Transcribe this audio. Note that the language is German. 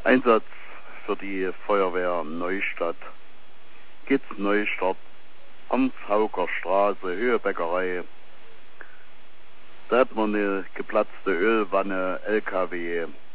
Einsatz für die Feuerwehr Neustadt. Kitz Neustadt, Hans-Hauker Straße, Höhebäckerei. Da hat man eine geplatzte Ölwanne, LKW